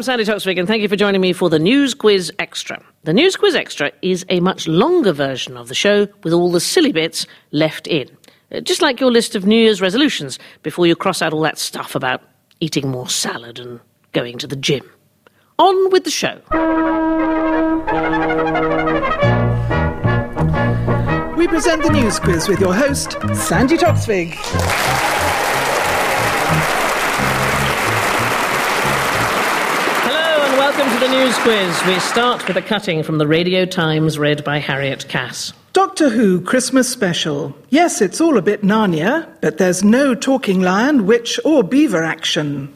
Sandy Toksvig, and thank you for joining me for the News Quiz Extra. The News Quiz Extra is a much longer version of the show with all the silly bits left in. Just like your list of New Year's resolutions before you cross out all that stuff about eating more salad and going to the gym. On with the show. We present the News Quiz with your host, Sandy Toksvig. Welcome to the News Quiz. We start with a cutting from the Radio Times read by Harriet Cass. Doctor Who Christmas Special. Yes, it's all a bit Narnia, but there's no talking lion, witch or beaver action.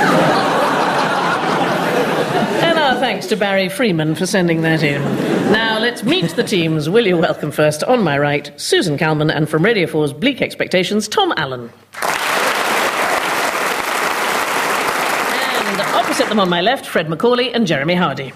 And our thanks to Barry Freeman for sending that in. Now let's meet the teams. Will you welcome first, on my right, Susan Calman, and from Radio 4's Bleak Expectations, Tom Allen. Opposite them on my left, Fred Macaulay and Jeremy Hardy.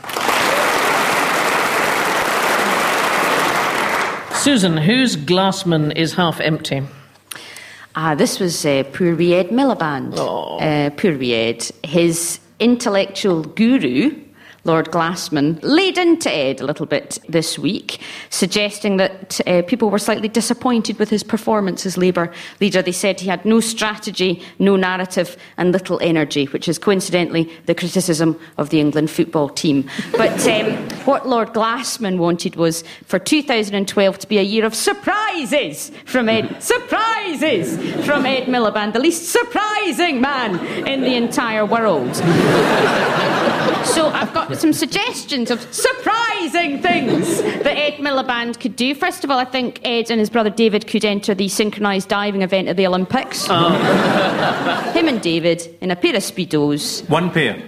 Susan, whose glassman is half empty? This was poor wee Ed Miliband. Poor wee Ed. His intellectual guru, Lord Glassman, laid into Ed a little bit this week, suggesting that people were slightly disappointed with his performance as Labour leader. They said he had no strategy, no narrative and little energy, which is coincidentally the criticism of the England football team. But what Lord Glassman wanted was for 2012 to be a year of surprises from Ed. Surprises from Ed Miliband, the least surprising man in the entire world. So I've got some suggestions of surprising things that Ed Miliband could do. First of all, I think Ed and his brother David could enter the synchronised diving event at the Olympics. Oh. Him and David in a pair of Speedos. One pair.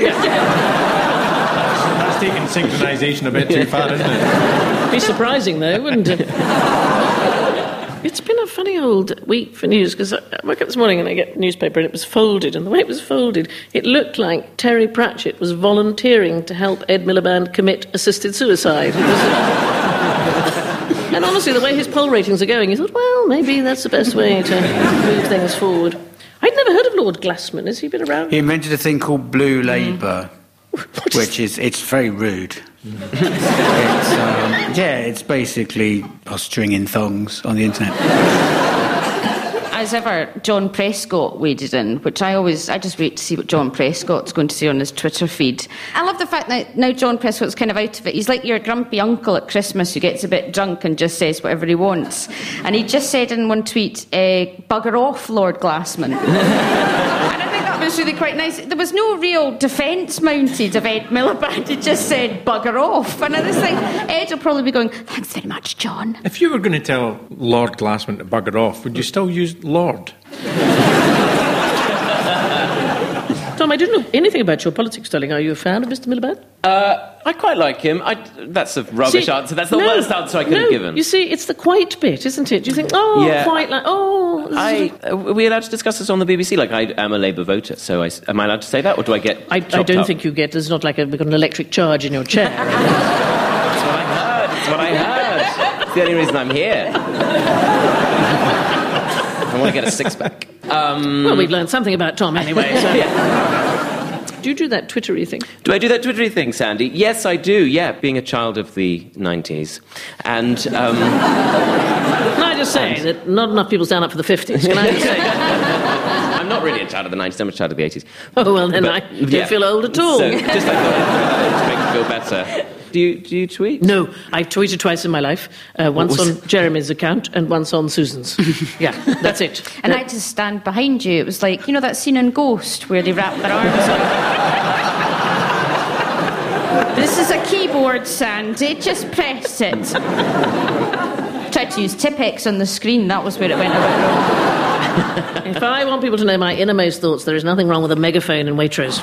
That's taking synchronisation a bit too far, isn't it? Be surprising, though, wouldn't it? It's been a funny old week for news, because I woke up this morning and I get a newspaper and it was folded, and the way it was folded, it looked like Terry Pratchett was volunteering to help Ed Miliband commit assisted suicide. And honestly, the way his poll ratings are going, you thought, well, maybe that's the best way to move things forward. I'd never heard of Lord Glassman. Has he been around? He invented a thing called Blue Labour, which is it's very rude. It's basically posturing in thongs on the internet. As ever, John Prescott waded in, which I just wait to see what John Prescott's going to say on his Twitter feed. I love the fact that now John Prescott's kind of out of it. He's like your grumpy uncle at Christmas who gets a bit drunk and just says whatever he wants. And he just said in one tweet, bugger off, Lord Glassman. And I think that was really quite nice. There was no real defence mounted of Ed Miliband. He just said bugger off. And I just think Ed will probably be going, thanks very much, John. If you were going to tell Lord Glassman to bugger off, would you still use Lord? Tom, I didn't know anything about your politics, darling. Are you a fan of Mr. Miliband? I quite like him. That's a rubbish answer. That's the worst answer I could have given. You see, it's the quite bit, isn't it? Do you think, quite like, Are we allowed to discuss this on the BBC? Like, I am a Labour voter, so am I allowed to say that, or do I get I don't think you get. There's not like we've got an electric charge in your chair. That's what I heard. It's the only reason I'm here. I want to get a six-pack. Well, we've learned something about Tom anyway. So. Yeah. Do you do that Twittery thing? Do I do that Twittery thing, Sandy? Yes, I do, yeah, being a child of the 90s. And, Can I just say that not enough people stand up for the 50s? Can I just say that? I'm not really a child of the 90s, I'm a child of the 80s. Oh, well, then I don't feel old at all. So, just like that, to make me feel better. Do you tweet? No, I've tweeted twice in my life. Once on Jeremy's account and once on Susan's. Yeah, that's it. And I had to stand behind you. It was like, you know that scene in Ghost where they wrap their arms up? This is a keyboard, Sandy. Just press it. Tried to use Tipex on the screen. That was where it went a bit wrong. If I want people to know my innermost thoughts, there is nothing wrong with a megaphone in Waitrose.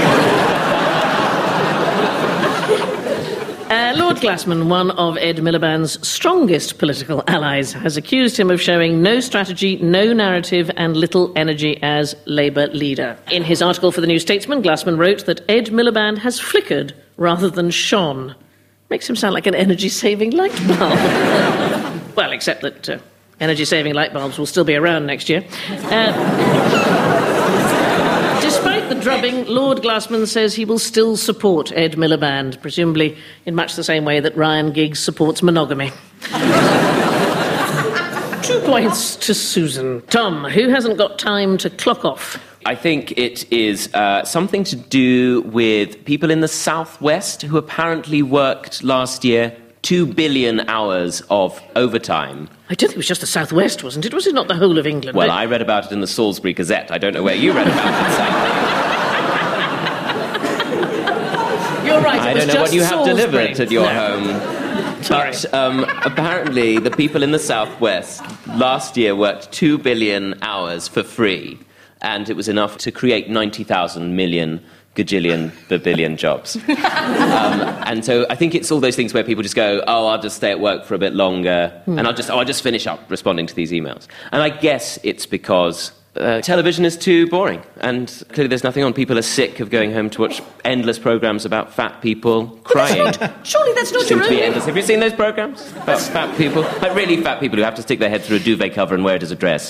Lord Glassman, one of Ed Miliband's strongest political allies, has accused him of showing no strategy, no narrative and little energy as Labour leader. In his article for the New Statesman, Glassman wrote that Ed Miliband has flickered rather than shone. Makes him sound like an energy-saving light bulb. Well, except that energy-saving light bulbs will still be around next year. Despite the drubbing, Lord Glassman says he will still support Ed Miliband, presumably in much the same way that Ryan Giggs supports monogamy. 2 points to Susan. Tom, who hasn't got time to clock off? I think it is something to do with people in the southwest who apparently worked last year 2 billion hours of overtime. I don't think it was just the southwest, wasn't it? Was it not the whole of England? Well, I read about it in the Salisbury Gazette. I don't know where you read about it, Sam. You're right, I don't know what you have delivered at your home. But apparently the people in the southwest last year worked 2 billion hours for free, and it was enough to create 90,000 million gajillion babillion jobs. And so I think it's all those things where people just go, oh, I'll just stay at work for a bit longer, and I'll just finish up responding to these emails. And I guess it's because television is too boring, and clearly there's nothing on. People are sick of going home to watch endless programmes about fat people crying. Surely that's not Seem your to be own... endless. Have you seen those programmes about fat people? Like really fat people who have to stick their head through a duvet cover and wear it as a dress.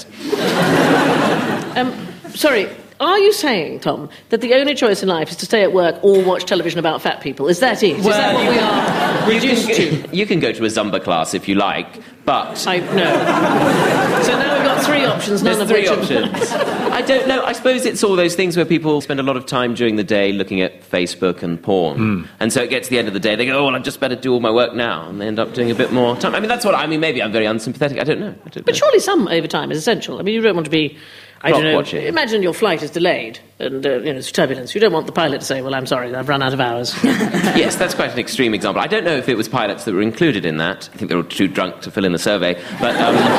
Sorry, are you saying, Tom, that the only choice in life is to stay at work or watch television about fat people? Is that it? Is that what we are reduced to? You can go to a Zumba class if you like, but... No. So now we've got 3 options, none of There's which... 3 options. I don't know. I suppose it's all those things where people spend a lot of time during the day looking at Facebook and porn. And so it gets to the end of the day, they go, oh, well, I just better do all my work now. And they end up doing a bit more time. I mean, that's what... I mean, maybe I'm very unsympathetic. I don't know. But surely some overtime is essential. I mean, you don't want to be... I don't know. Watching. Imagine your flight is delayed and there's turbulence. You don't want the pilot to say, well, I'm sorry, I've run out of hours. Yes, that's quite an extreme example. I don't know if it was pilots that were included in that. I think they were too drunk to fill in the survey. But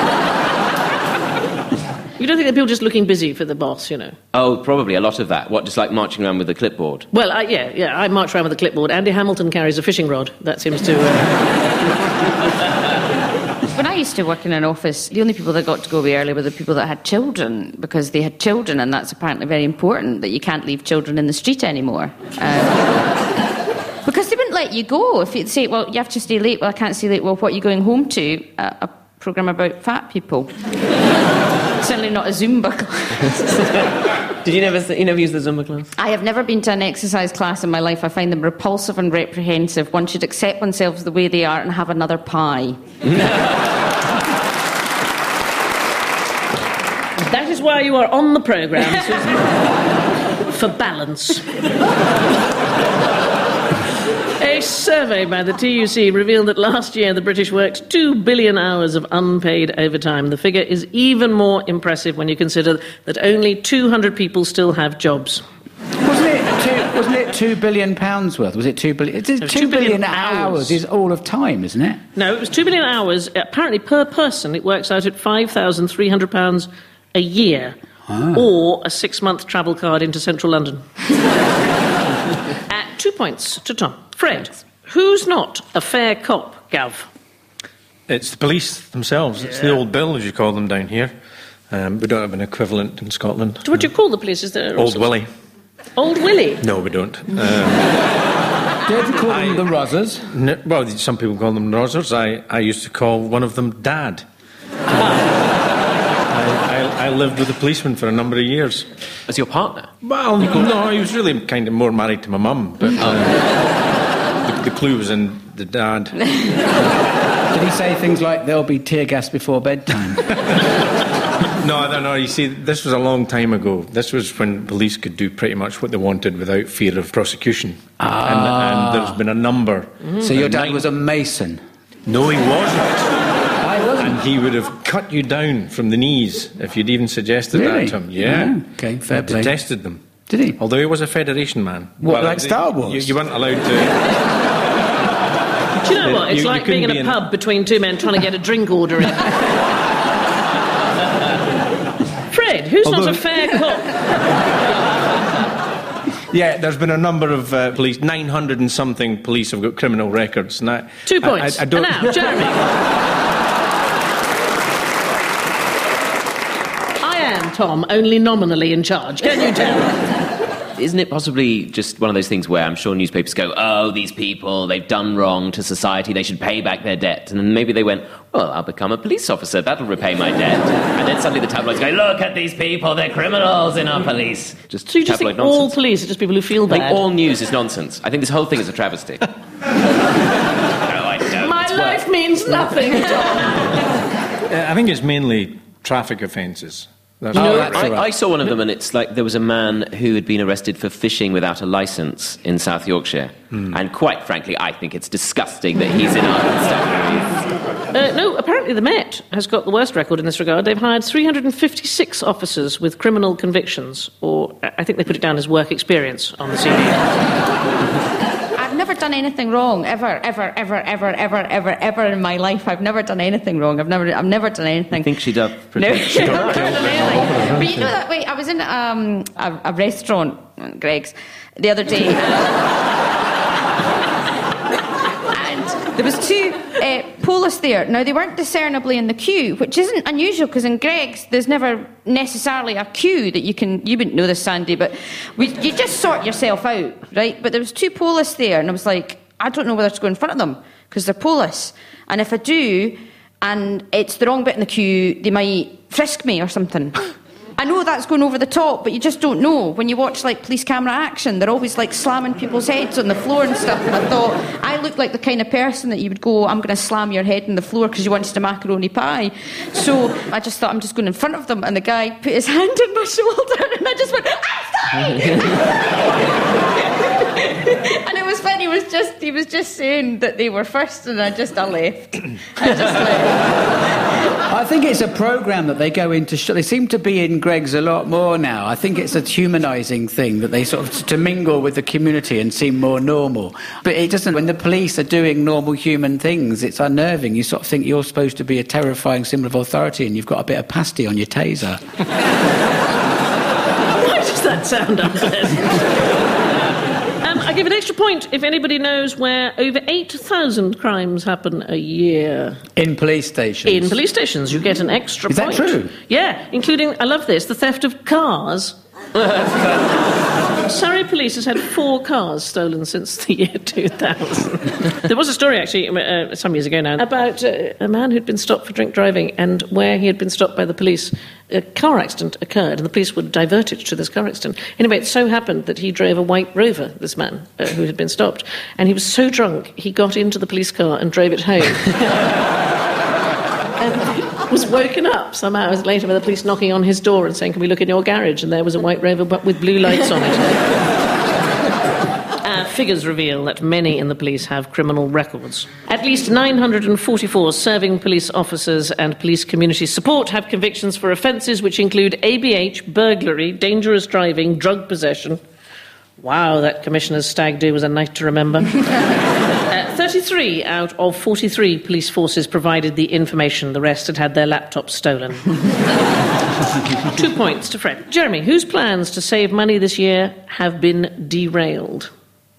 you don't think that people are just looking busy for the boss, Oh, probably a lot of that. What, just like marching around with a clipboard? Well, yeah, I march around with a clipboard. Andy Hamilton carries a fishing rod. That seems to... When I used to work in an office, the only people that got to go away early were the people that had children, because they had children, and that's apparently very important, that you can't leave children in the street anymore. Because they wouldn't let you go. If you'd say, well, you have to stay late, well, I can't stay late, well, what are you going home to? A programme about fat people. Certainly not a Zumba class. Did you never use the Zumba class? I have never been to an exercise class in my life. I find them repulsive and reprehensive. One should accept oneself the way they are and have another pie. That is why you are on the programme, Susan. For balance. A survey by the TUC revealed that last year the British worked 2 billion hours of unpaid overtime. The figure is even more impressive when you consider that only 200 people still have jobs. Wasn't it £2 billion worth? Was it 2 billion? It's 2 billion hours is all of time, isn't it? No, it was 2 billion hours. Apparently, per person, it works out at £5,300 a year, or a 6-month travel card into central London. At 2 points to Tom. Fred, who's not a fair cop, Gav? It's the police themselves. Yeah. It's the old Bill, as you call them down here. We don't have an equivalent in Scotland. What do you call the police? Is there Old Willie. Old Willie? No, we don't. Don't you call them the Rozzers? No, well, some people call them Rozzers. I used to call one of them Dad. I lived with a policeman for a number of years. As your partner? Well, no, he was really kind of more married to my mum, but the clue was in the dad. Did he say things like, there'll be tear gas before bedtime? No, you see, this was a long time ago. This was when police could do pretty much what they wanted without fear of prosecution. And there's been a number. So your dad was a mason? No, he wasn't. I wasn't. And he would have cut you down from the knees if you'd even suggested that to him. Yeah. Okay, fair play. Detested them. Did he? Although he was a Federation man. What, like Star Wars? You weren't allowed to... Do you know what? It's like being in a pub between two men trying to get a drink order in. Fred, who's not a fair cop? Yeah, there's been a number of police, 900 and something police have got criminal records. And 2 points. I don't... And now, Jeremy. I am, Tom, only nominally in charge. Can you tell? isn't it possibly just one of those things where I'm sure newspapers go, oh, these people, they've done wrong to society, they should pay back their debt. And then maybe they went, well, I'll become a police officer, that'll repay my debt. And then suddenly the tabloids go, look at these people, they're criminals in our police. So you just think nonsense. all police are just people who feel bad? I think all news is nonsense. I think this whole thing is a travesty. No, I don't. My life means nothing at all. I think it's mainly traffic offences. I saw one of them, and it's like there was a man who had been arrested for fishing without a licence in South Yorkshire. And quite frankly, I think it's disgusting that he's in our constabulary. No, apparently the Met has got the worst record in this regard. They've hired 356 officers with criminal convictions, or I think they put it down as work experience on the CV. I've never done anything wrong, ever in my life. I've never done anything wrong. I've never done anything. I think she does. No, I've never done anything. But you know that way, I was in a restaurant, Greg's, the other day. And there was two police there. Now, they weren't discernibly in the queue, which isn't unusual, because in Greg's, there's never necessarily a queue that you wouldn't know this, Sandy, but you just sort yourself out, right? But there was two police there, and I was like, I don't know whether to go in front of them, because they're police. And if I do, and it's the wrong bit in the queue, they might frisk me or something. I know that's going over the top, but you just don't know. When you watch, like, police camera action, they're always, like, slamming people's heads on the floor and stuff. And I thought, I look like the kind of person that you would go, I'm going to slam your head on the floor because you wanted a macaroni pie. So I just thought, I'm just going in front of them. And the guy put his hand on my shoulder, and I just went, and it was funny. He was just saying that they were first, and I left. I think it's a programme that they go into. They seem to be in Greg's a lot more now. I think it's a humanising thing that they sort of to mingle with the community and seem more normal. But it doesn't. When the police are doing normal human things, it's unnerving. You sort of think you're supposed to be a terrifying symbol of authority, and you've got a bit of pasty on your taser. Why does that sound unpleasant? I give an extra point if anybody knows where over 8,000 crimes happen a year. In police stations? In police stations, you get an extra point. Is that true? Yeah, including, I love this, the theft of cars. Surrey Police has had 4 cars stolen since the year 2000. There was a story, actually, some years ago now, about a man who'd been stopped for drink driving, and where he had been stopped by the police, a car accident occurred, and the police were diverted to this car accident. Anyway, it so happened that he drove a white Rover, this man, who had been stopped, and he was so drunk, he got into the police car and drove it home. And was woken up some hours later by the police knocking on his door and saying, can we look in your garage? And there was a white Rover but with blue lights on it. Figures reveal that many in the police have criminal records. At least 944 serving police officers and police community support have convictions for offences which include ABH, burglary, dangerous driving, drug possession. Wow, that Commissioner's stag do was a night to remember. 33 out of 43 police forces provided the information. The rest had their laptops stolen. 2 points to Fred. Jeremy, whose plans to save money this year have been derailed?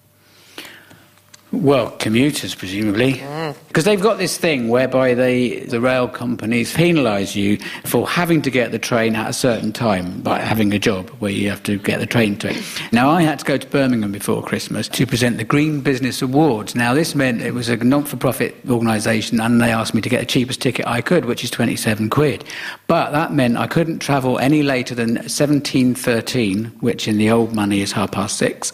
Well, commuters, presumably. Because they've got this thing whereby the rail companies penalise you for having to get the train at a certain time, by having a job where you have to get the train to it. Now, I had to go to Birmingham before Christmas to present the Green Business Awards. Now, this meant it was a not-for-profit organisation, and they asked me to get the cheapest ticket I could, which is 27 quid. But that meant I couldn't travel any later than 17:13, which in the old money is 6:30.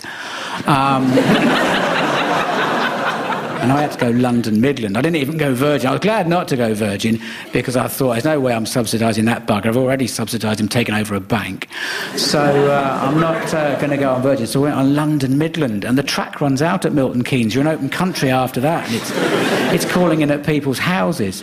And I had to go London Midland. I didn't even go Virgin. I was glad not to go Virgin because I thought, there's no way I'm subsidising that bugger. I've already subsidised him taking over a bank. So I'm not going to go on Virgin. So I went on London Midland. And the track runs out at Milton Keynes. You're in open country after that. And it's calling in at people's houses.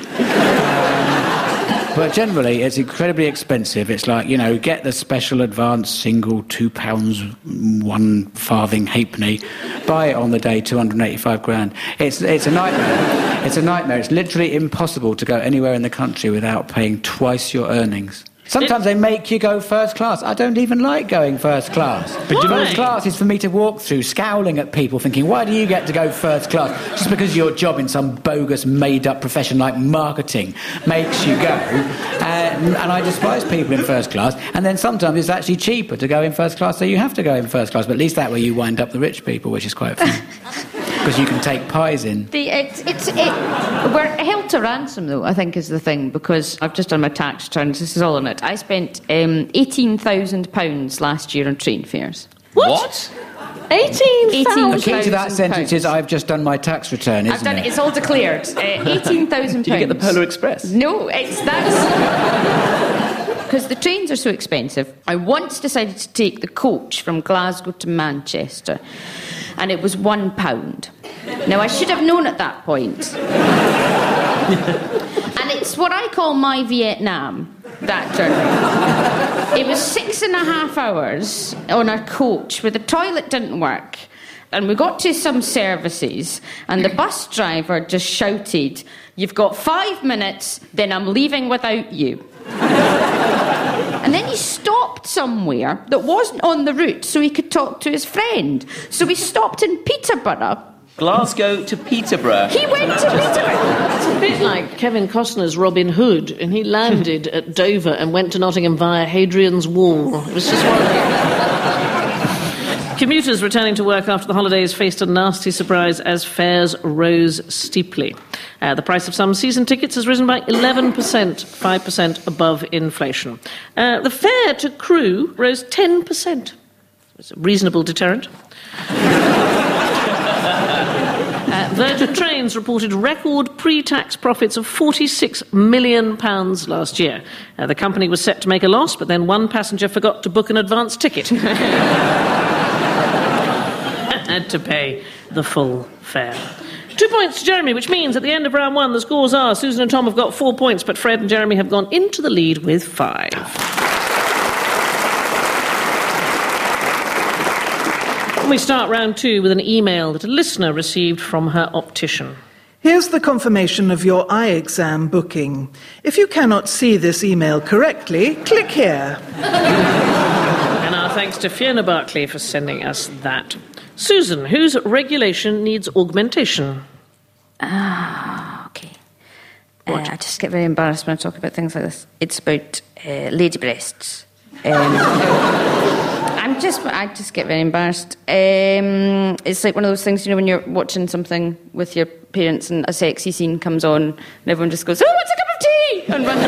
But generally, it's incredibly expensive. It's like, get the special advance single, £2, 1 farthing halfpenny. Buy it on the day, 285 grand. It's a nightmare. It's a nightmare. It's literally impossible to go anywhere in the country without paying twice your earnings. Sometimes they make you go first class. I don't even like going first class. But first class is for me to walk through, scowling at people, thinking, why do you get to go first class? Just because your job in some bogus, made-up profession like marketing makes you go. And I despise people in first class. And then sometimes it's actually cheaper to go in first class, so you have to go in first class. But at least that way you wind up the rich people, which is quite fun. Because you can take pies in. We're held to ransom, though, I think, is the thing, because I've just done my tax returns. This is all on it. I spent £18,000 last year on train fares. What? 18,000. The key to that sentence is I've just done my tax return, isn't I've done it? It's all declared. £18,000. Did you get the Polar Express? No, that's... Because the trains are so expensive. I once decided to take the coach from Glasgow to Manchester, and it was £1. Now, I should have known at that point. And it's what I call my Vietnam, that journey. It was 6.5 hours on a coach where the toilet didn't work. And we got to some services, and the bus driver just shouted, "You've got 5 minutes, then I'm leaving without you." And then he stopped somewhere that wasn't on the route so he could talk to his friend. So we stopped in Peterborough. Glasgow to Peterborough. He went to Peterborough. It's a bit like Kevin Costner's Robin Hood, and he landed at Dover and went to Nottingham via Hadrian's Wall. It was just one of Commuters returning to work after the holidays faced a nasty surprise as fares rose steeply. The price of some season tickets has risen by 11%, 5% above inflation. The fare to Crewe rose 10%. It's a reasonable deterrent. Virgin Trains reported record pre-tax profits of £46 million last year. The company was set to make a loss, but then one passenger forgot to book an advance ticket. Had to pay the full fare. 2 points to Jeremy, which means at the end of round one, the scores are Susan and Tom have got 4 points, but Fred and Jeremy have gone into the lead with 5. We start round two with an email that a listener received from her optician. Here's the confirmation of your eye exam booking. If you cannot see this email correctly, click here. And our thanks to Fiona Barclay for sending us that. Susan, whose regulation needs augmentation? Okay. I just get very embarrassed when I talk about things like this. It's about lady breasts. I just get very embarrassed. It's like one of those things, when you're watching something with your parents and a sexy scene comes on and everyone just goes, "Oh, what's a cup of tea?" and runs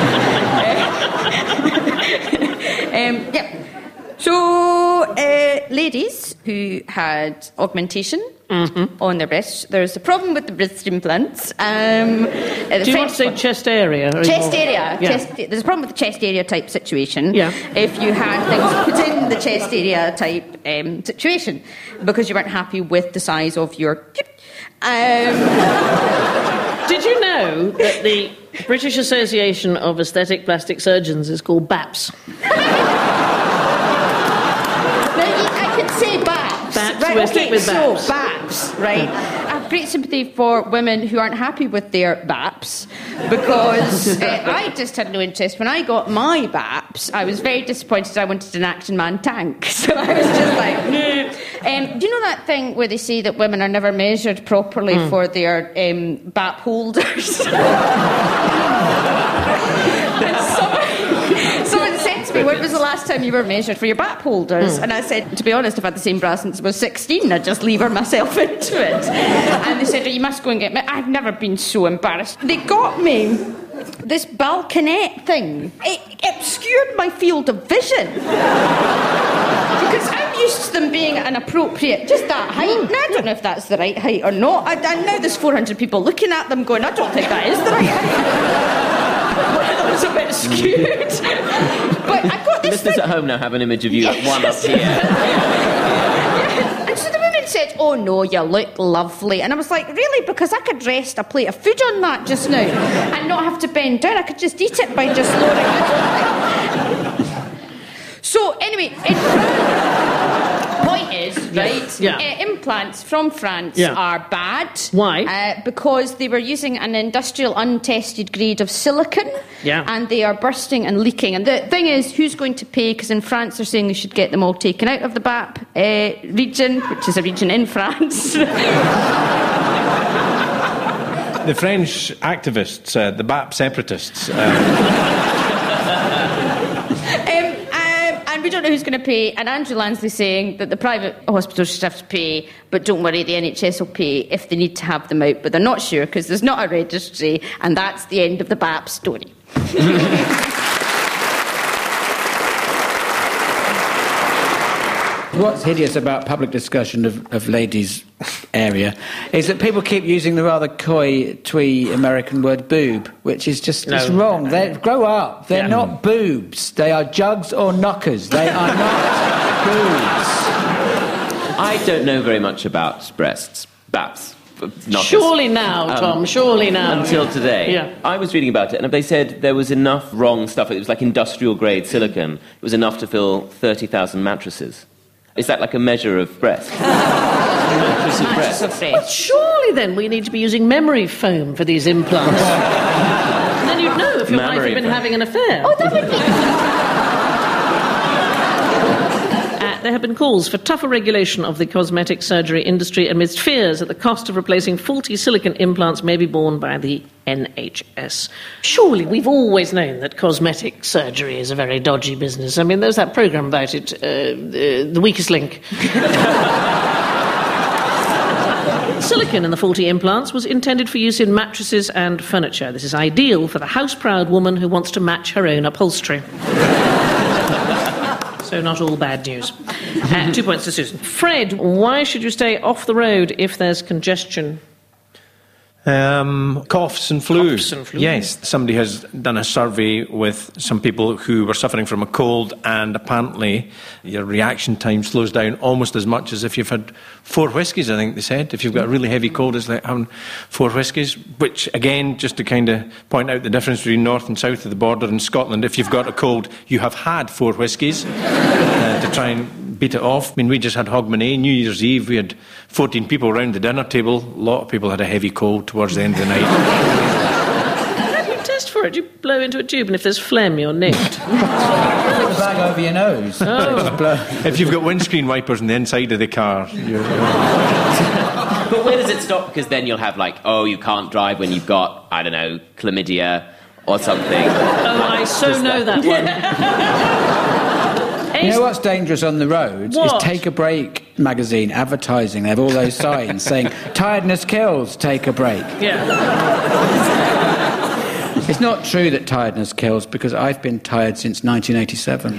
around. Yep. So, ladies who had augmentation on their breasts, there's a problem with the breast implants. Do you want to say chest area? Chest area. Yeah. There's a problem with the chest area type situation. Yeah. If you had things put in the chest area type situation because you weren't happy with the size of your... Did you know that the British Association of Aesthetic Plastic Surgeons is called BAPS? Right, we'll stick with BAPS. So, BAPS, right? I have great sympathy for women who aren't happy with their BAPS because I just had no interest. When I got my BAPS, I was very disappointed. I wanted an Action Man tank. So I was just like, do you know that thing where they say that women are never measured properly for their BAP holders? Someone said to me, "When was the last time you were measured for your BAP holders?" And I said, to be honest, I've had the same bra since I was 16. I just lever myself into it. And they said, "Oh, you must go and get me." I've never been so embarrassed. They got me this balconette thing. It obscured my field of vision. Because I'm used to them being an appropriate, just that height. And I don't know if that's the right height or not. And now there's 400 people looking at them going, "I don't think that is the right height." That was a bit skewed. But I got this Listeners at home now have an image of you at one up here. And so the woman said, "Oh no, you look lovely." And I was like, "Really?" Because I could rest a plate of food on that just now and not have to bend down. I could just eat it by just lowering it. So anyway, point is, right? Yeah. Implants from France are bad. Why? Because they were using an industrial untested grade of silicon, and they are bursting and leaking. And the thing is, who's going to pay? Because in France they're saying they should get them all taken out of the BAP region, which is a region in France. The French activists, the BAP separatists. And we don't know who's going to pay. And Andrew Lansley's saying that the private hospitals should have to pay, but don't worry, the NHS will pay if they need to have them out. But they're not sure because there's not a registry, and that's the end of the BAP story. What's hideous about public discussion of ladies' area is that people keep using the rather coy, twee American word boob, which is just it's wrong. Grow up. They're not boobs. They are jugs or knockers. They are not boobs. I don't know very much about breasts. BAPs. Knockers. Surely now, Tom, surely now. Until today. Yeah. I was reading about it, and they said there was enough wrong stuff. It was like industrial-grade silicon. It was enough to fill 30,000 mattresses. Is that like a measure of breast? Well, surely then we need to be using memory foam for these implants. And then you'd know if your wife had been having an affair. Oh, that would be... There have been calls for tougher regulation of the cosmetic surgery industry amidst fears that the cost of replacing faulty silicone implants may be borne by the NHS. Surely we've always known that cosmetic surgery is a very dodgy business. I mean, there's that programme about it, The Weakest Link. Silicone in the faulty implants was intended for use in mattresses and furniture. This is ideal for the house-proud woman who wants to match her own upholstery. So not all bad news. 2 points to Susan. Fred, why should you stay off the road if there's congestion? Coughs and flu. Coughs and flu. Yes, somebody has done a survey with some people who were suffering from a cold, and apparently your reaction time slows down almost as much as if you've had 4 whiskies, I think they said. If you've got a really heavy cold, it's like having 4 whiskies, which, again, just to kind of point out the difference between north and south of the border in Scotland, if you've got a cold, you have had 4 whiskies to try and beat it off. I mean, we just had Hogmanay, New Year's Eve. We had 14 people around the dinner table. A lot of people had a heavy cold towards the end of the night. How do you test for it? You blow into a tube, and if there's phlegm, you're nicked. Put the bag over your nose. If you've got windscreen wipers on the inside of the car. But where does it stop? Because then you'll have you can't drive when you've got, I don't know, chlamydia or something. Oh, I know that one. You know what's dangerous on the roads? What? Is Take a Break magazine advertising. They have all those signs saying, tiredness kills, take a break. Yeah. It's not true that tiredness kills, because I've been tired since 1987.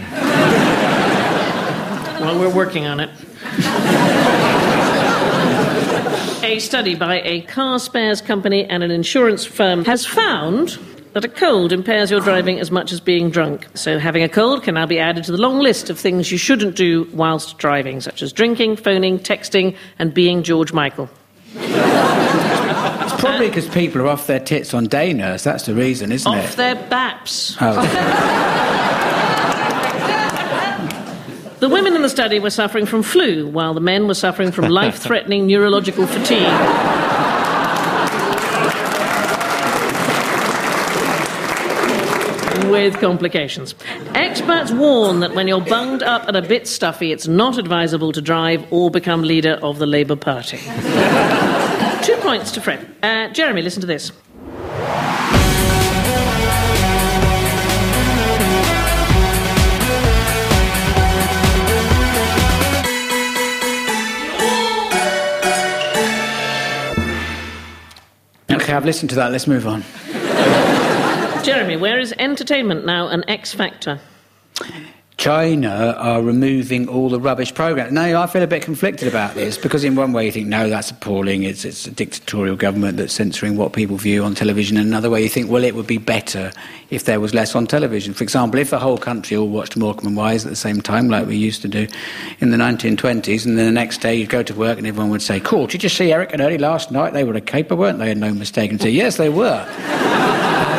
Well, we're working on it. A study by a car spares company and an insurance firm has found that a cold impairs your driving as much as being drunk. So having a cold can now be added to the long list of things you shouldn't do whilst driving, such as drinking, phoning, texting, and being George Michael. It's probably because people are off their tits on day nurse. That's the reason, isn't it? Off their baps. Oh. The women in the study were suffering from flu, while the men were suffering from life-threatening neurological fatigue. With complications. Experts warn that when you're bunged up and a bit stuffy, it's not advisable to drive or become leader of the Labour Party. 2 points to Fred. Jeremy, listen to this. OK, I've listened to that. Let's move on. Jeremy, where is entertainment now an X factor? China are removing all the rubbish programmes. Now, I feel a bit conflicted about this, because in one way you think, no, that's appalling, it's a dictatorial government that's censoring what people view on television, and another way you think, well, it would be better if there was less on television. For example, if the whole country all watched Morecambe and Wise at the same time, like we used to do in the 1920s, and then the next day you'd go to work and everyone would say, cool, did you see Eric and Ernie last night? They were a caper, weren't they? And no mistake. And say, yes, they were. And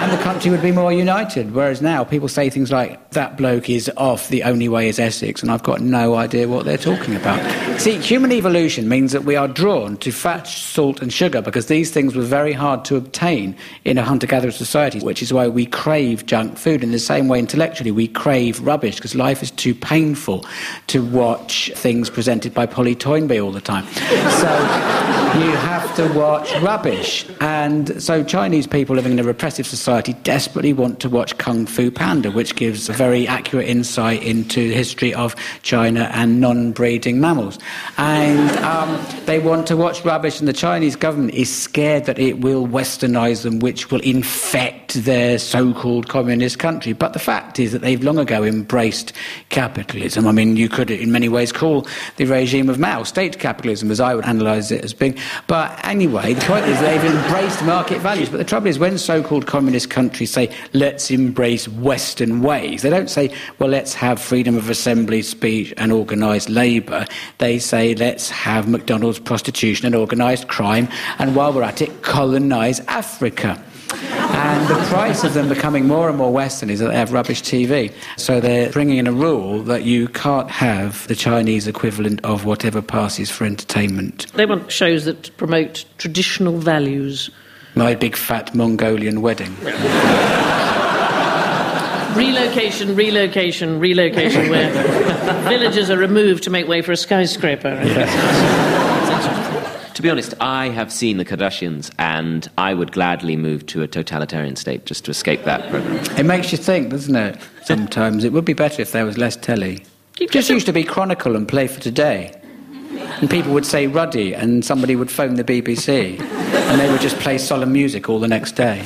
and the country would be more united. Whereas now people say things like, that bloke is off, the only way is Essex, and I've got no idea what they're talking about. See, human evolution means that we are drawn to fat, salt and sugar because these things were very hard to obtain in a hunter-gatherer society, which is why we crave junk food. In the same way, intellectually, we crave rubbish because life is too painful to watch things presented by Polly Toynbee all the time. So you have to watch rubbish. And so Chinese people living in a repressive society desperately want to watch Kung Fu Panda, which gives a very accurate insight into the history of China and non-breeding mammals. And they want to watch rubbish, and the Chinese government is scared that it will westernise them, which will infect their so-called communist country. But the fact is that they've long ago embraced capitalism. I mean, you could in many ways call the regime of Mao state capitalism, as I would analyse it as being. But anyway, the point is they've embraced market values. But the trouble is, when so-called communist countries say, let's embrace Western ways, they don't say, well, let's have freedom of assembly, speech and organised labour. They say, let's have McDonald's, prostitution and organised crime, and while we're at it, colonise Africa. And the price of them becoming more and more Western is that they have rubbish TV. So they're bringing in a rule that you can't have the Chinese equivalent of whatever passes for entertainment. They want shows that promote traditional values. My Big Fat Mongolian Wedding. Relocation, where villages are removed to make way for a skyscraper. To be honest, I have seen the Kardashians, and I would gladly move to a totalitarian state just to escape that program. It makes you think, doesn't it? Sometimes it would be better if there was less telly. It just used to be Chronicle and Play for Today. And people would say Ruddy, and somebody would phone the BBC, and they would just play solemn music all the next day.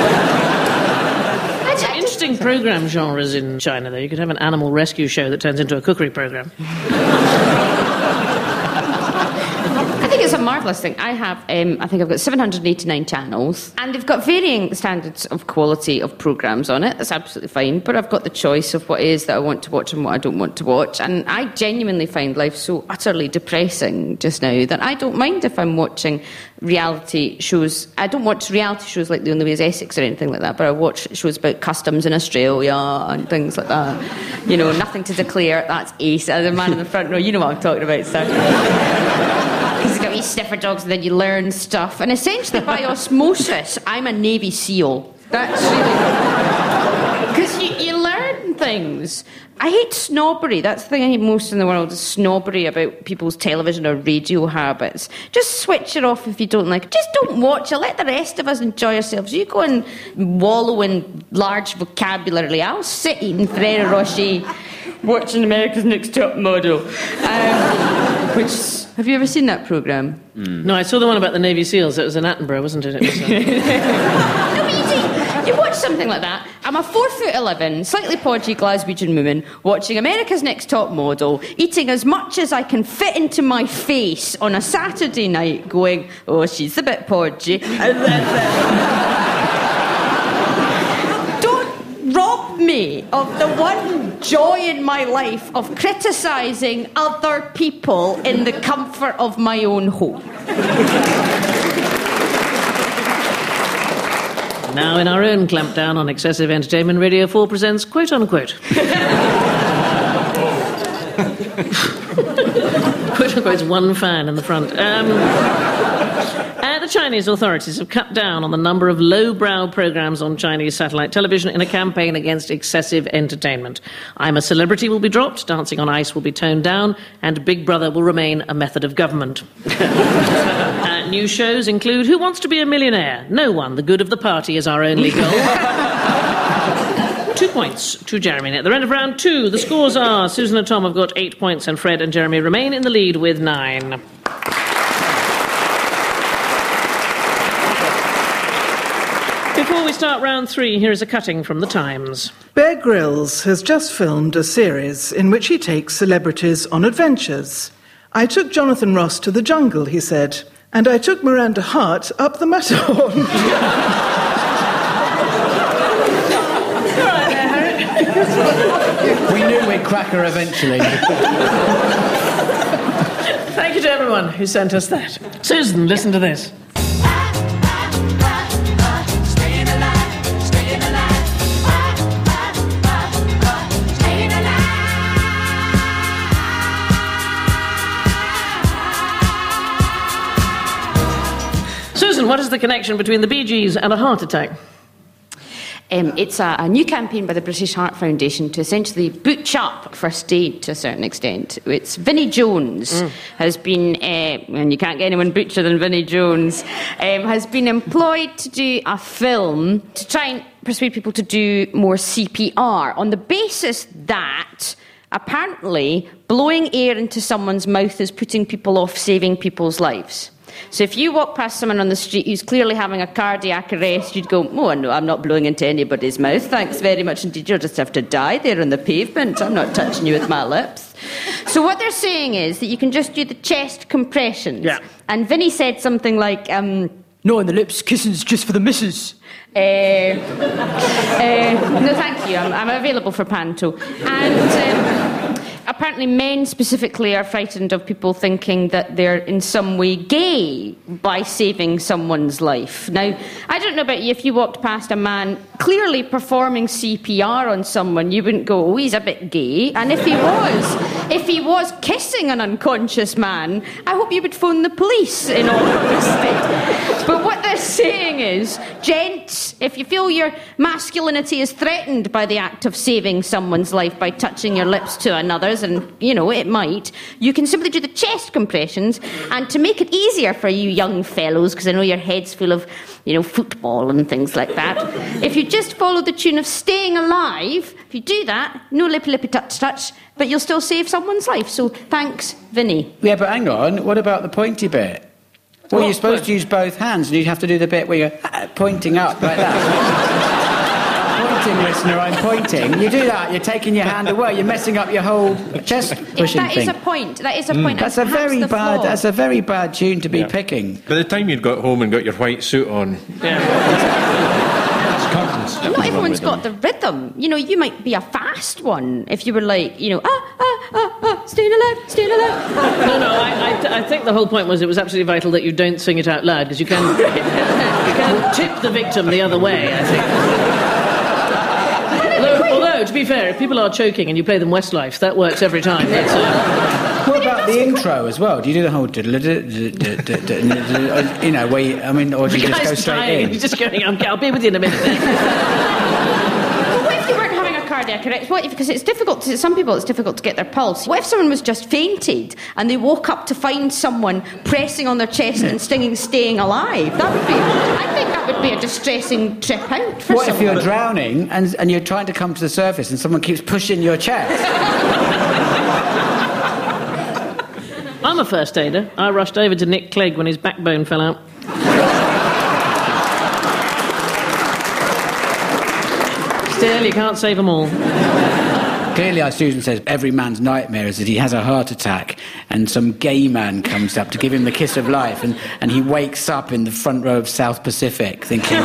Interesting programme genres in China, though. You could have an animal rescue show that turns into a cookery programme. It's a marvellous thing. I think I've got 789 channels, and they've got varying standards of quality of programmes on it. That's absolutely fine, but I've got the choice of what it is that I want to watch and what I don't want to watch, and I genuinely find life so utterly depressing just now that I don't mind if I'm watching reality shows. I don't watch reality shows like The Only Way is Essex or anything like that, but I watch shows about customs in Australia and things like that. You know, Nothing to Declare, that's ace. The man in the front row, you know what I'm talking about, sir. Because you've got these sniffer dogs and then you learn stuff. And essentially, by osmosis, I'm a Navy SEAL. That's really... Because you learn things. I hate snobbery. That's the thing I hate most in the world, is snobbery about people's television or radio habits. Just switch it off if you don't like it. Just don't watch it. Let the rest of us enjoy ourselves. You go and wallow in large vocabulary. I'll sit eating Ferrero Rocher, watching America's Next Top Model. Have you ever seen that programme? No, I saw the one about the Navy SEALs. It was in Attenborough, wasn't it? No, but you see, you watch something like that. I'm a 4'11", slightly podgy Glaswegian woman watching America's Next Top Model, eating as much as I can fit into my face on a Saturday night, going, oh, she's a bit podgy. Don't rob me of the one joy in my life of criticising other people in the comfort of my own home. Now, in our own clampdown on excessive entertainment, Radio 4 presents Quote Unquote. Quote Unquote's one fan in the front. The Chinese authorities have cut down on the number of lowbrow programmes on Chinese satellite television in a campaign against excessive entertainment. I'm a Celebrity will be dropped, Dancing on Ice will be toned down, and Big Brother will remain a method of government. New shows include Who Wants to Be a Millionaire? No one. The good of the party is our only goal. 2 points to Jeremy. At the end of round 2, the scores are Susan and Tom have got 8 points, and Fred and Jeremy remain in the lead with 9. Before we start round 3, here is a cutting from The Times. Bear Grylls has just filmed a series in which he takes celebrities on adventures. I took Jonathan Ross to the jungle, he said, and I took Miranda Hart up the Matterhorn. We knew we'd crack her eventually. Thank you to everyone who sent us that. Susan, listen to this. what is the connection between the Bee Gees and a heart attack? It's a new campaign by the British Heart Foundation to essentially butch up first aid to a certain extent. It's Vinnie Jones has been, and you can't get anyone butcher than Vinnie Jones, has been employed to do a film to try and persuade people to do more CPR on the basis that apparently blowing air into someone's mouth is putting people off saving people's lives. So if you walk past someone on the street who's clearly having a cardiac arrest, you'd go, oh, no, I'm not blowing into anybody's mouth. Thanks very much indeed. You'll just have to die there on the pavement. I'm not touching you with my lips. So what they're saying is that you can just do the chest compressions. Yeah. And Vinnie said something like, no on the lips, kissing's just for the missus. No, thank you. I'm available for panto. And apparently men specifically are frightened of people thinking that they're in some way gay by saving someone's life. Now, I don't know about you, if you walked past a man clearly performing CPR on someone, you wouldn't go, oh, he's a bit gay. And if he was kissing an unconscious man, I hope you would phone the police, in all honesty. But what they're saying is, gents, if you feel your masculinity is threatened by the act of saving someone's life by touching your lips to another's, and, you know, it might, you can simply do the chest compressions. And to make it easier for you young fellows, because I know your head's full of, you know, football and things like that, if you just follow the tune of Staying Alive, if you do that, no lippy touch, but you'll still save someone's life. So thanks, Vinnie. Yeah, but hang on, what about the pointy bit? Well, you're supposed to use both hands, and you'd have to do the bit where you're pointing up like that. Pointing, listener, I'm pointing. You do that, you're taking your hand away, you're messing up your whole chest pushing thing. That is a point. That's a very bad tune to be picking. By the time you'd got home and got your white suit on... Not everyone's got the rhythm. You know, you might be a fast one if you were like, you know, staying alive. No, I think the whole point was it was absolutely vital that you don't sing it out loud, because you can tip the victim the other way, I think. Although, to be fair, if people are choking and you play them Westlife, that works every time. What about the intro as well? Do you do the whole... you know, where you, I mean, or do you just go straight in? You're just going, I'll be with you in a minute then. Well, what if you weren't having a cardiac arrest? Because it's difficult to... Some people, it's difficult to get their pulse. What if someone was just fainted and they woke up to find someone pressing on their chest and singing Staying Alive? I think that would be a distressing trip out for someone. What if you're drowning and you're trying to come to the surface and someone keeps pushing your chest? I'm a first aider. I rushed over to Nick Clegg when his backbone fell out. Still, you can't save them all. Clearly, as Susan says, every man's nightmare is that he has a heart attack and some gay man comes up to give him the kiss of life, and he wakes up in the front row of South Pacific thinking...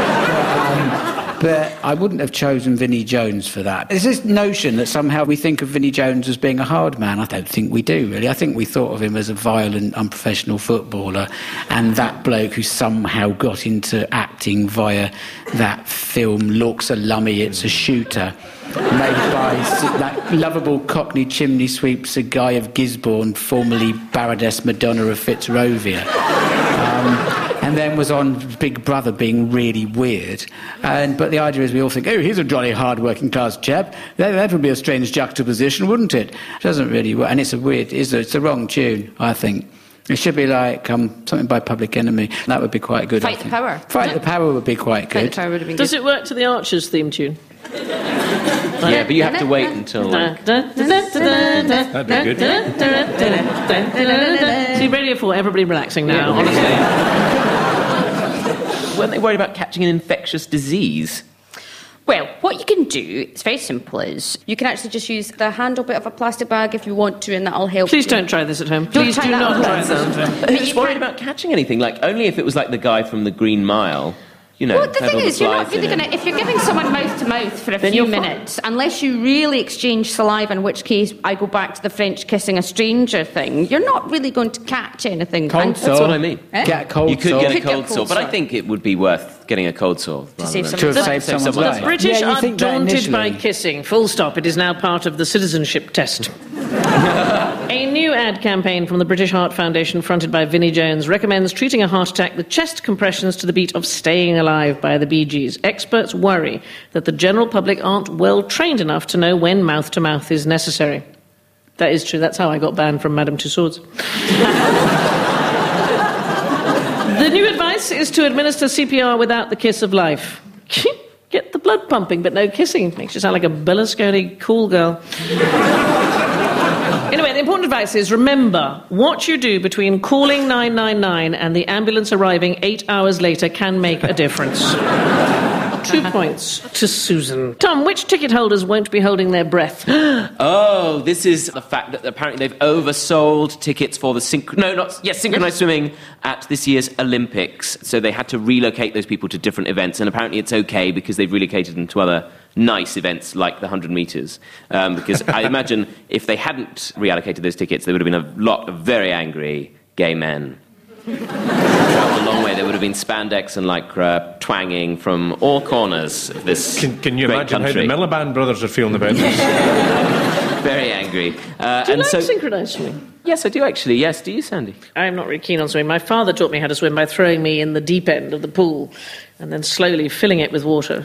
But I wouldn't have chosen Vinnie Jones for that. There's this notion that somehow we think of Vinnie Jones as being a hard man. I don't think we do, really. I think we thought of him as a violent, unprofessional footballer, and that bloke who somehow got into acting via that film, Lork's a Lummy, It's a Shooter, made by that lovable Cockney chimney sweep Sir Guy of Gisborne, formerly Baroness Madonna of Fitzrovia. And then was on Big Brother being really weird. But the idea is we all think, oh, he's a jolly hard-working class chap. That would be a strange juxtaposition, wouldn't it? It doesn't really work. And it's the wrong tune, I think. It should be like something by Public Enemy. That would be quite good. Fight the Power. Fight the Power would be quite good. Does it work to the Archers theme tune? Yeah, but you have to wait until... That'd be good. See, Radio 4, everybody relaxing now, honestly. Weren't they worried about catching an infectious disease? Well, what you can do, it's very simple, is you can actually just use the handle bit of a plastic bag if you want to, and that'll help. Please don't try this at home. Please do not try this at home. Who's worried about catching anything? Like, only if it was like the guy from the Green Mile... You know, well, the thing is, you're not really going to... If you're giving someone mouth-to-mouth for a few minutes, unless you really exchange saliva, in which case I go back to the French kissing a stranger thing, you're not really going to catch anything. Cold sore. That's what I mean. Get a cold sore. You could get a cold sore, but I think it would be worth getting a cold sore. To save someone's life. The British are daunted by kissing. Full stop. It is now part of the citizenship test. A new ad campaign from the British Heart Foundation, fronted by Vinnie Jones, recommends treating a heart attack with chest compressions to the beat of Staying Alive by the Bee Gees. Experts worry that the general public aren't well trained enough to know when mouth-to-mouth is necessary. That is true. That's how I got banned from Madame Tussauds. The new advice is to administer CPR without the kiss of life. Get the blood pumping, but no kissing. Makes you sound like a Berlusconi cool girl. Anyway, the important advice is, remember, what you do between calling 999 and the ambulance arriving 8 hours later can make a difference. 2 points to Susan. Tom, which ticket holders won't be holding their breath? Oh, this is the fact that apparently they've oversold tickets for the synchronised swimming at this year's Olympics. So they had to relocate those people to different events, and apparently it's okay because they've relocated them to other nice events like the 100 metres. Because I imagine if they hadn't reallocated those tickets, there would have been a lot of very angry gay men. Travelled a long way. There would have been spandex and lycra twanging from all corners of this Can you imagine country. how the Miliband brothers are feeling about this? Very angry. Do you like synchronised swimming? Yes, I do actually. Yes, do you, Sandy? I'm not really keen on swimming. My father taught me how to swim by throwing me in the deep end of the pool and then slowly filling it with water.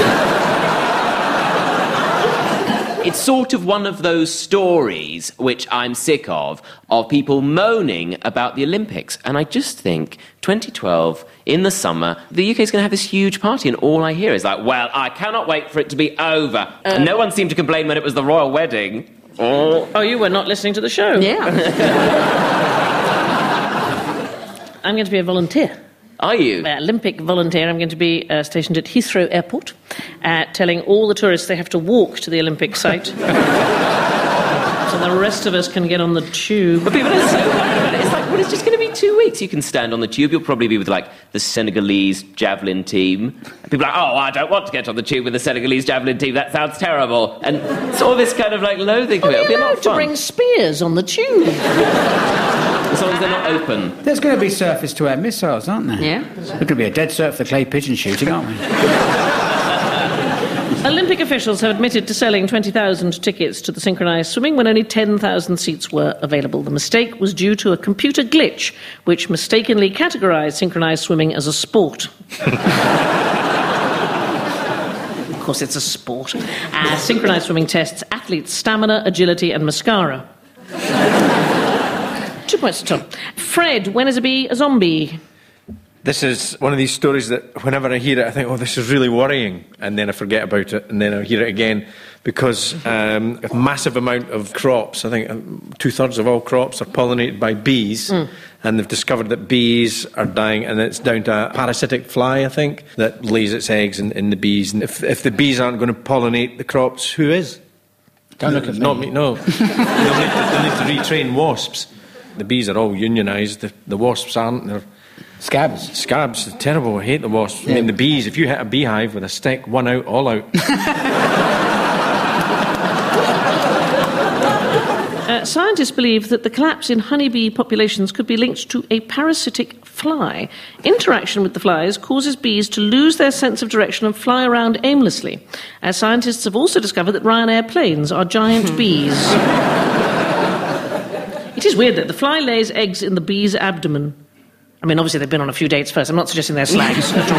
It's sort of one of those stories, which I'm sick of people moaning about the Olympics. And I just think, 2012, in the summer, the UK's going to have this huge party, and all I hear is like, well, I cannot wait for it to be over. And no one seemed to complain when it was the royal wedding. Oh, you were not listening to the show. Yeah. I'm going to be a volunteer. Are you? Olympic volunteer. I'm going to be stationed at Heathrow Airport, telling all the tourists they have to walk to the Olympic site. So the rest of us can get on the tube. But people are so worried about it. It's like, well, it's just going to be 2 weeks. You can stand on the tube. You'll probably be with, like, the Senegalese javelin team. And people are like, oh, I don't want to get on the tube with the Senegalese javelin team. That sounds terrible. And it's all this kind of, like, loathing of it. It'll be a lot of fun. To bring spears on the tube. As long as they're not open. There's going to be surface-to-air missiles, aren't there? Yeah. There's going to be a dead cert for the clay pigeon shooting, aren't we? Olympic officials have admitted to selling 20,000 tickets to the synchronised swimming when only 10,000 seats were available. The mistake was due to a computer glitch, which mistakenly categorised synchronised swimming as a sport. Of course, it's a sport. Synchronised swimming tests athletes' stamina, agility and mascara. 2 points to Tom. Fred, when is a bee a zombie? This is one of these stories that whenever I hear it, I think, oh, this is really worrying. And then I forget about it, and then I hear it again. Because a massive amount of crops, I think 2/3 of all crops are pollinated by bees. And they've discovered that bees are dying, and it's down to a parasitic fly, I think, that lays its eggs in the bees. And if the bees aren't going to pollinate the crops, who is? Don't look at Not me, no. They'll need to retrain wasps. The bees are all unionised. The wasps aren't. They're Scabs. Scabs, they're terrible. I hate the wasps. Yeah. I mean, the bees, if you hit a beehive with a stick, one out, all out. Scientists believe that the collapse in honeybee populations could be linked to a parasitic fly. Interaction with the flies causes bees to lose their sense of direction and fly around aimlessly. Scientists have also discovered that Ryanair planes are giant bees. It is weird that the fly lays eggs in the bee's abdomen. I mean, obviously they've been on a few dates first. I'm not suggesting they're slags at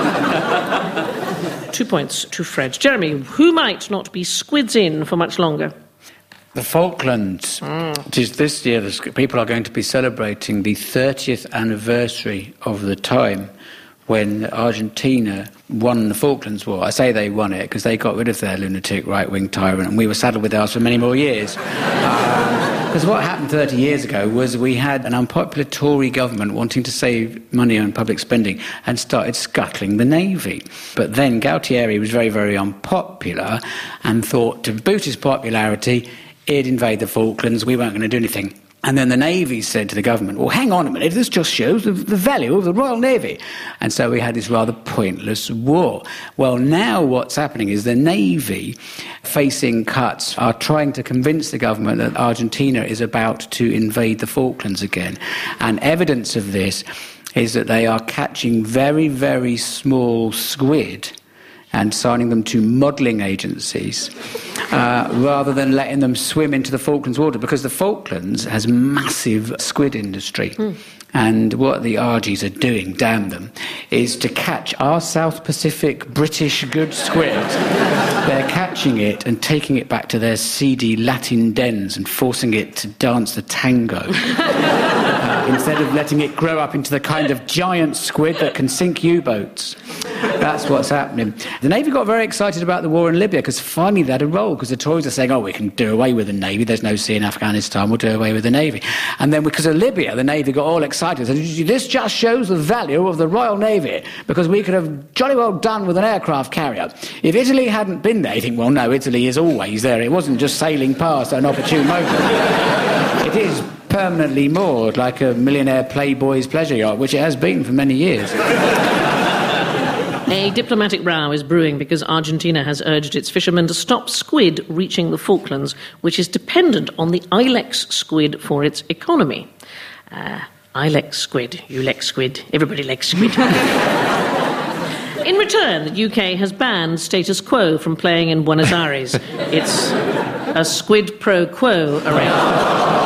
all. 2 points to Fred. Jeremy, who might not be squids in for much longer? The Falklands. It is this year people are going to be celebrating the 30th anniversary of the time when Argentina won the Falklands War. I say they won it because they got rid of their lunatic right-wing tyrant, and we were saddled with ours for many more years. Because what happened 30 years ago was we had an unpopular Tory government wanting to save money on public spending and started scuttling the Navy. But then Galtieri was very, very unpopular and thought to boost his popularity, he'd invade the Falklands, we weren't going to do anything. And then the Navy said to the government, well, hang on a minute, this just shows the value of the Royal Navy. And so we had this rather pointless war. Well, now what's happening is the Navy, facing cuts, are trying to convince the government that Argentina is about to invade the Falklands again. And evidence of this is that they are catching very, very small squid and signing them to modelling agencies rather than letting them swim into the Falklands water, because the Falklands has massive squid industry. And what the RGs are doing, damn them, is to catch our South Pacific British good squid. They're catching it and taking it back to their seedy Latin dens and forcing it to dance the tango. Instead of letting it grow up into the kind of giant squid that can sink U-boats. That's what's happening. The Navy got very excited about the war in Libya because finally they had a role, because the Tories are saying, we can do away with the Navy, there's no sea in Afghanistan, we'll do away with the Navy. And then because of Libya, the Navy got all excited. So this just shows the value of the Royal Navy, because we could have jolly well done with an aircraft carrier. If Italy hadn't been there, you think, well, no, Italy is always there. It wasn't just sailing past at an opportune moment. It is permanently moored like a millionaire playboy's pleasure yacht, which it has been for many years. A diplomatic row is brewing because Argentina has urged its fishermen to stop squid reaching the Falklands, which is dependent on the Ilex squid for its economy. Ilex squid, you like squid, everybody likes squid. In return, the UK has banned Status Quo from playing in Buenos Aires. It's a squid pro quo arrangement.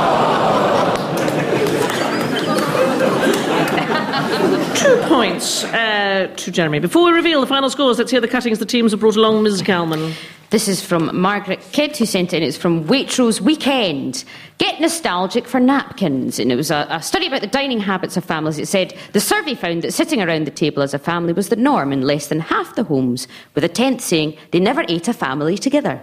2 points to Jeremy. Before we reveal the final scores, let's hear the cuttings the teams have brought along. Ms. Calman. This is from Margaret Kidd, who sent it in. It's from Waitrose Weekend. Get nostalgic for napkins. And it was a study about the dining habits of families. It said the survey found that sitting around the table as a family was the norm in less than half the homes, with a tenth saying they never ate a family together.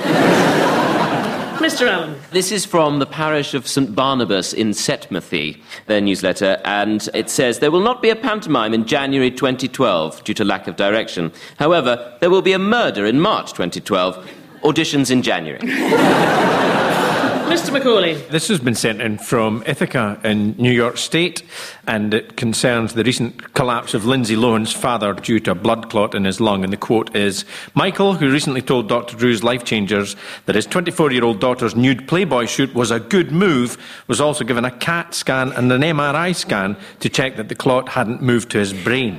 Mr. Allen. This is from the parish of St Barnabas in Setmathy, their newsletter, and it says, there will not be a pantomime in January 2012 due to lack of direction. However, there will be a murder in March 2012. Auditions in January. Mr. Macaulay. This has been sent in from Ithaca in New York State, and it concerns the recent collapse of Lindsay Lohan's father due to a blood clot in his lung. And the quote is, Michael, who recently told Dr. Drew's Life Changers that his 24-year-old daughter's nude Playboy shoot was a good move, was also given a CAT scan and an MRI scan to check that the clot hadn't moved to his brain.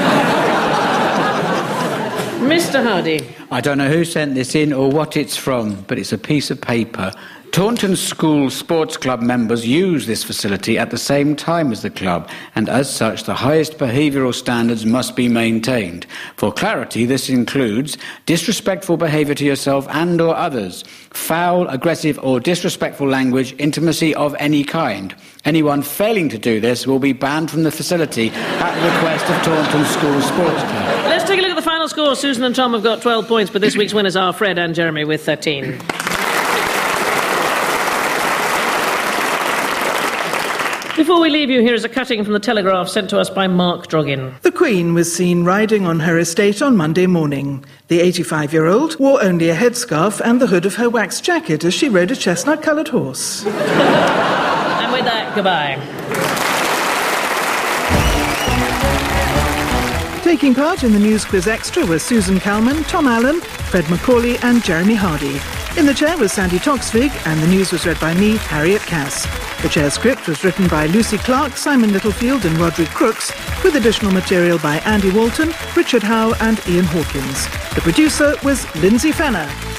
Mr. Hardy. I don't know who sent this in or what it's from, but it's a piece of paper. Taunton School Sports Club members use this facility at the same time as the club, and as such, the highest behavioural standards must be maintained. For clarity, this includes disrespectful behaviour to yourself and or others, foul, aggressive or disrespectful language, intimacy of any kind. Anyone failing to do this will be banned from the facility at the request of Taunton School Sports Club. Let's take a look at the final score. Susan and Tom have got 12 points, but this week's winners are Fred and Jeremy with 13. Before we leave you, here is a cutting from the Telegraph sent to us by Mark Droggin. The Queen was seen riding on her estate on Monday morning. The 85-year-old wore only a headscarf and the hood of her wax jacket as she rode a chestnut-coloured horse. And with that, goodbye. Taking part in the News Quiz Extra were Susan Calman, Tom Allen, Fred Macaulay and Jeremy Hardy. In the chair was Sandy Toksvig, and the news was read by me, Harriet Cass. The chair script was written by Lucy Clark, Simon Littlefield and Roderick Crooks, with additional material by Andy Walton, Richard Howe and Ian Hawkins. The producer was Lindsay Fenner.